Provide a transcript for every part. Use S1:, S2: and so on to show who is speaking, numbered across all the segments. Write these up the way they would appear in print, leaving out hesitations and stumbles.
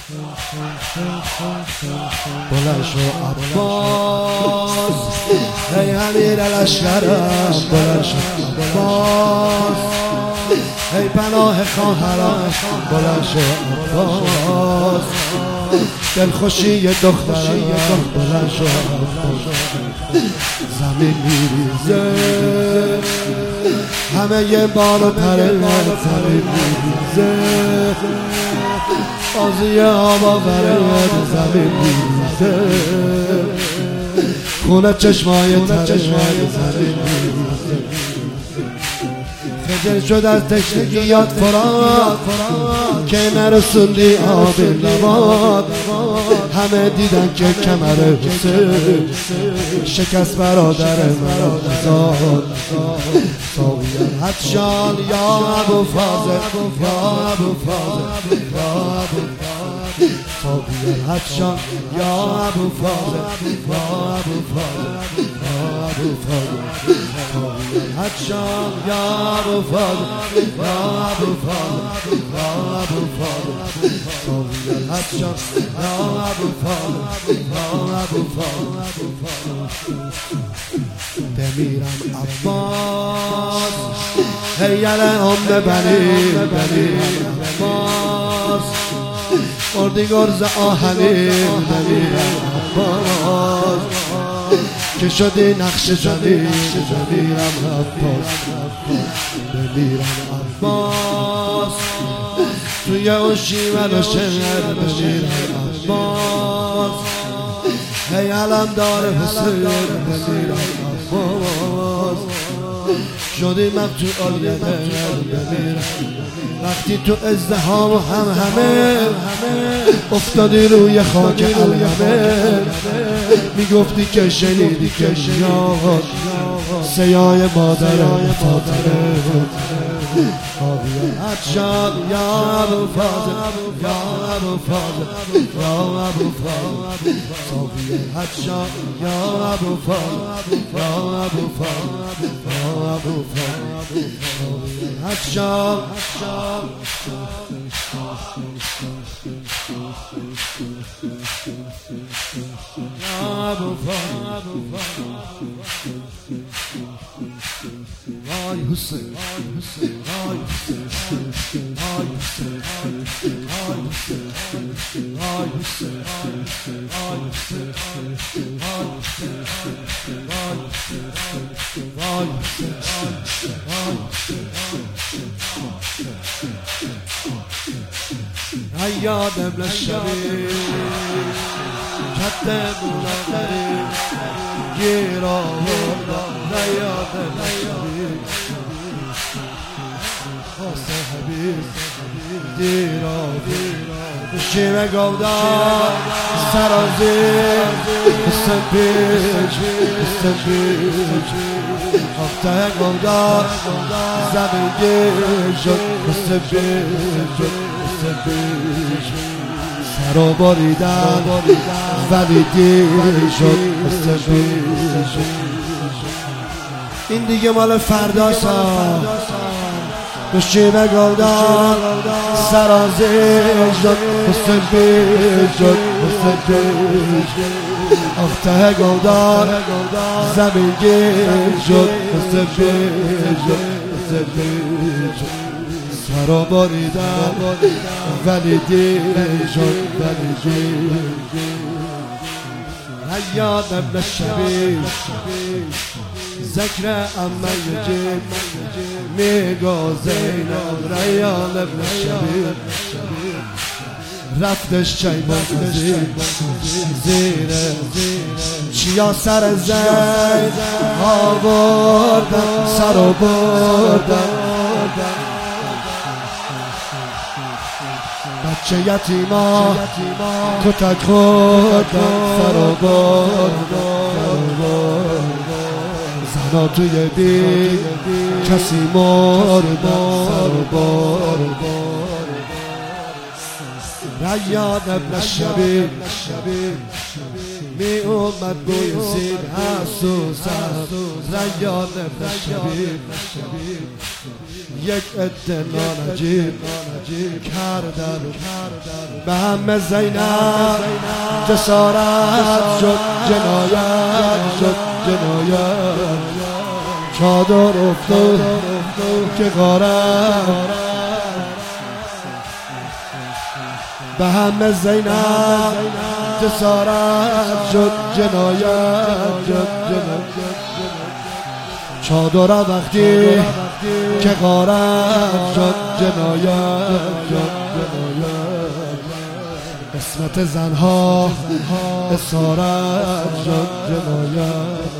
S1: بلند شو عباس، ای امیر لشکرم بلند شو عباس، ای پناه خواهرم بلند شو عباس، دلخوشی دخترم بلند شو عباس. زمین میریزه همه یه بال و پر زمین میریزه، بازی آبا برد زمین میریزه، خونه چشمای تره زمین میریزه. خجل شد از تشنگیات فرات که نرسوندی آب نبات، همه دیدن که کمر حسین شکست برادر مرا زاد. ساویان حدشان یا ابو فاضل، یا ابو فاضل، یا ابو فاضل، ساویان حدشان یا ابو فاضل، یا ابو فاضل، یا ابو فاضل، ساویان حدشان یا ابو فاضل، یا ابو فاضل، یا ابو فاضل، ساویان حدشان یا ابو فاضل، یا ابو فاضل. دمیرم عباس، هیل ام بنی عباس، مردی گرز آهنی دمیرم عباس، که شدی نقش زمین دمیرم عباس، دمیرم عباس، توی اون شیون و شهر دمیرم عباس، هی علم دار حسین دمیرم عباس، شدی مقتوع الیده دمیرم. وقتی تو ازدهام و همه افتادی روی خاک الهمه، میگفتی که شنیدی که یاد سیای مادر فاطمه. آبیان حدشان یا ابو فاضل، یا ابو فاضل، یا ابو فاضل، آبیان حدشان یا ابو فاضل، یا ابو فاضل، یا ابو فاضل، آبیان حدشان یا ابو فاضل. آی حسین، آی حسین، آی حسین، آی حسین، آی حسین، آی حسین، آی حسین، آی حسین. یادم نشوی کتمون داری گیر آوردم، یادم نشوی خواست حبیب دیر آوردم، شیوه گودار سرازیر حسن پیش حسن پیش، اخته گودار زمین گیر شد حسن پیش حسن پیش، سرا باریدن ولی دیر شد حسن پیش. این دیگه مال فرداسا، به شیوه گودار سرازیر شد حسن پیش شد حسن پیش، اخته گودار زمین گیر شد حسن پیش حسن پیش، سرا باریدن ولی دیر شد ولی دیر. یادم نشوی ذکر امه یجیب میگو زینب، یادم نشوی رفتش چیمان زیره چیا سر زین آوردن سر بردن، بچه یتیما کتک خوردن سر بردن، زنا توی بی کسی مردن سر بردن. ریان ابن شبیب می اومد بوی زیر حسوسم، ریان ابن شبیب یک عده نانجیب کردن به همه زینب جسارت شد جنایت شد جنایت چادر افتاد که غارت به همه زینب جسارت شد جنایت شد جنایت چادر وقتی که غارت شد جنایت شد جنایت قسمت زنها اسارت شد جنایت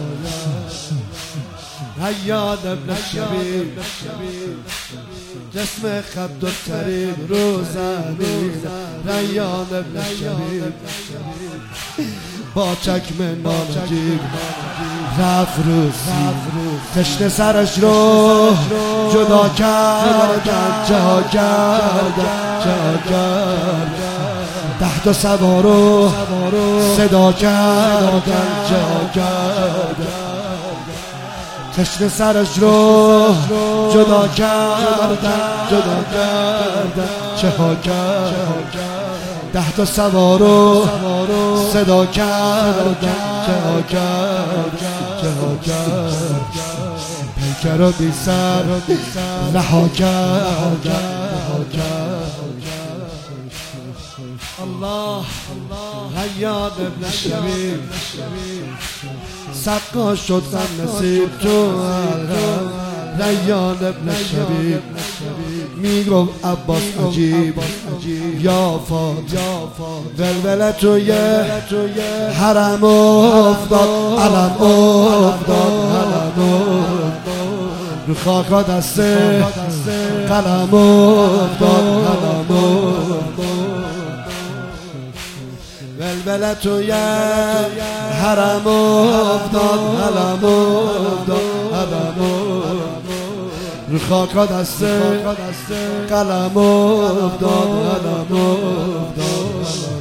S1: حیاد ابن شبیب جسم خد و طریب رو زمین ریان ابن شبیب با چکم نانجیب رفت روزی تشنه سرش رو جدا کردن جا کردن جا کردن تحت سوارو صدا کردن جا کردن تشنه سرش رو جدا کردن جدا کردن چه ها کردن تحت سوارو صدا کردن چه ها کردن چه ها کردن پیکر و بی سر رها کردن الله حیاد ابن شبیب سقا شد غم نصیب تو ریان ابن شبیب میگفت عباس عجیب یا فاطمه ولوله توی حرم افتاد علم افتاد علم افتاد رو خاکا دست قلم افتاد قلم افتاد ولوله توی حرم افتاد علم افتاد علم افتاد رو خاکا دست قلم افتاد علم افتاد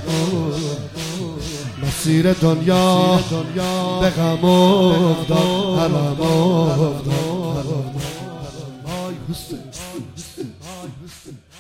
S1: مسیر دنیا به غم افتاد علم افتاد